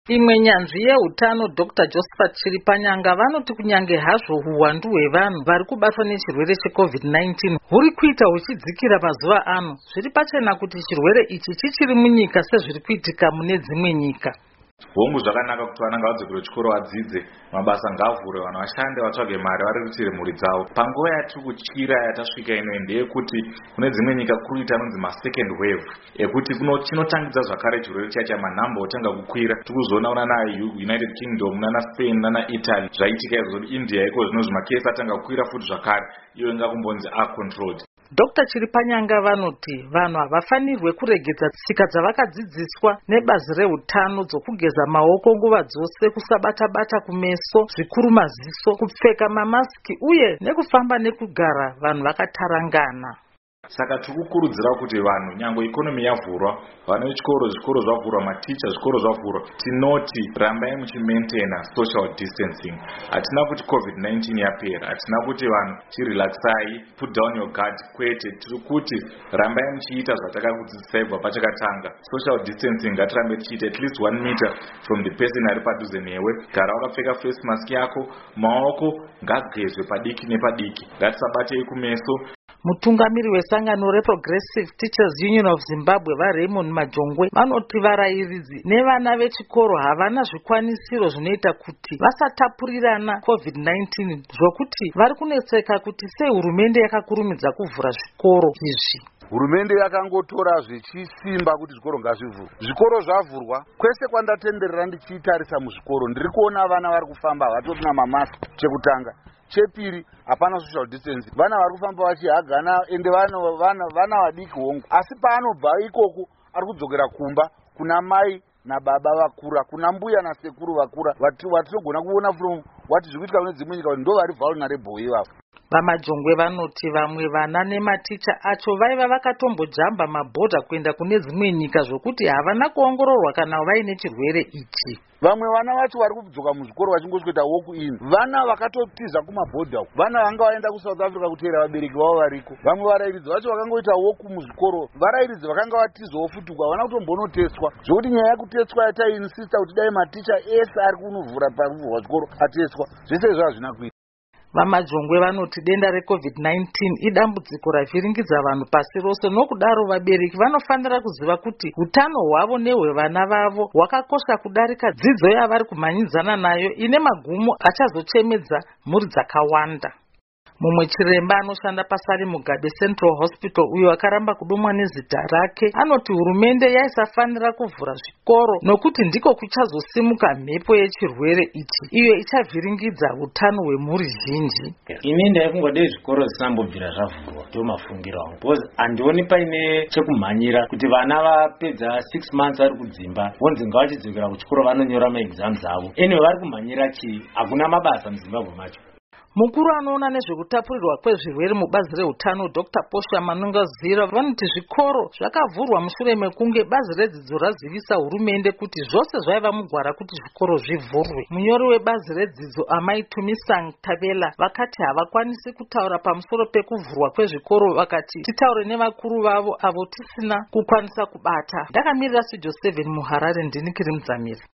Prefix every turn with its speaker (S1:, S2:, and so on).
S1: Imwe nyanzvi yeutano Dr. Josephat Chiripanyanga vanoti kunyange hazvo huwandu hwevanhu vari kubatwa nechirwere cheCovid-19 huri kuita huchidzikira mazuva ano, zviri pachena kuti chirwere ichi chichiri munyika sezviri kuitika mune dzimwe nyika.
S2: Hongu zvakanaka kuti vana ngavadzoke kuchikoro vadzidze, mabasa ngavhure, vanhu vashande vatsvage mari variritire mhuri dzavo. Panguva yatiri kutyira yatasvika ino ndeyekuti kune dzimwe nyika kuita anonzi second wave ekuti chinotangidza zvakare chirwere chacha, manhamba otanga kukwira. Tiri kuzoona unana United Kingdom, nana Spain, nana Italy zvaitika izvo. India iko zvino zvimakesi atanga kukwira futi zvakare, iyo ingakumbonzi controlled.
S1: Dr. Chiripanyanga vanoti vanhu havafanirwe kuregedza tsika dzavakadzidziswa nebazi reutano dzokugeza maoko nguva dzose, kusabata-bata kumeso, zvikuru maziso, kupfeka mamasiki uye nekufamba nekugara vanhu vakatarangana.
S2: Saka tikukurudzira kuti vanhu nyangwe ikonomi yavhurwa, vana vechikoro zvikoro zvavhurwa, maticha zvikoro zvavhurwa, tinoti rambai muchimaintaina social distancing. Hatina kuti COVID-19 yapera, hatina kuti vanhu chirelaxai, put down your guard, kwete. Tiri kuti rambai muchiita zvatakakudzidzisai kubva pachakatanga. Social distancing ngatirambe tichiita at least 1 meter from the person ari padhuze newe. Gara wakapfeka face mask yako, maoko ngagezwe padiki nepadiki, ngatisabatei kumeso.
S1: Mutungamiri wesangano reProgressive Teachers Union of Zimbabwe vaRaymond Majongwe vanoti varairidzi nevana vechikoro havana zvikwanisiro zvinoita kuti vasatapurirana COVID-19, zvokuti vari kunetseka kuti sei hurumende yakakurumidza kuvhura zvikoro izvi.
S3: Hurumende yakangotora zvichisimba kuti zvikoro ngazvivhurwe. Zvikoro zvavhurwa, kwese kwandatenderera ndichitarisa muzvikoro ndiri kuona vana vari kufamba havatorina mamask. Chekutanga, chepiri hapana social distance, vana vari kufamba vachihagana ende vana vadiki hongu. Asi paanobva ikoko ari kudzokera kumba kuna mai nababa vakura, kuna mbuya nasekuru vakura vatinogona kuona from wati zvikuitika kune dzimwe nyika ndo vari vulnerable ivavo.
S1: VaMajongwe vanoti vamwe vana nematicha acho vaiva vakatombojamba mabhodha kuenda kune dzimwe nyika zvokuti havana kuongororwa kana vaine chirwere ichi.
S3: Vamwe vana vacho vari kudzoka muzvikoro vachingosvika walk in, vana vakatotiza kumabhodha, vana vanga vaenda kuSouth Africa kuteera vabereki vavo variko. Vamwe varairidzi vacho vakangoita walk muzvikoro, varairidzi vakanga vatizawo futi havana kutombonoteswa, zvokuti nyaya yekuteswa yataiinsista kuti dai maticha ese ari kunovhura paruvhurwa zvikoro ateswa, zvese izvo hazvina kuita.
S1: VaMajongwe vanoti denda reCovid-19 idambudziko ravhiringidza vanhu pasi rose, nokudaro vabereki vanofanira kuziva kuti utano hwavo nehwevana vavo hwakakosha kudarika dzidzo yavari kumhanyidzana nayo ine magumo achazochemedza mhuri dzakawanda. Mumwe chiremba anoshanda paSari Mugabe Central Hospital uyo akaramba kudomwa nezita rake anoti hurumende yaisafanira kuvhura zvikoro nokuti ndiko kuchazosimuka mhepo yechirwere ichi iyo ichavhiringidza utano hwemhuri zhinji.
S4: Ini ndaifungwa zvikoro zvisambobvira zvavhurwa, ndo mafungiro angu, because handioni paine chekumhanyira kuti vana vapedza 6 months vari kudzimba vonzi ngavachidzokera kuchikoro vanonyora maexams avo. Ene vari kumhanyira chii? Hakuna mabasa muZimbabwe macho.
S1: Mukuru anoona nezvekutapurirwa kwezvirwere mubazi reutano Dr. Posha Manungazira vanoti zvikoro zvakavhurwa mushure mekunge bazi redzidzo razivisa hurumende kuti zvose zvaiva mugwara kuti zvikoro zvivhurwe. Munyori webazi redzidzo Amai Tumisang Tabela vakati havakwanisi kutaura pamusoro pekuvhurwa kwezvikoro, vakati titaure nevakuru vavo avo tisina kukwanisa kubata. Ndakamirira Studio 7 muHarare, ndini Kiri Mudzamiri.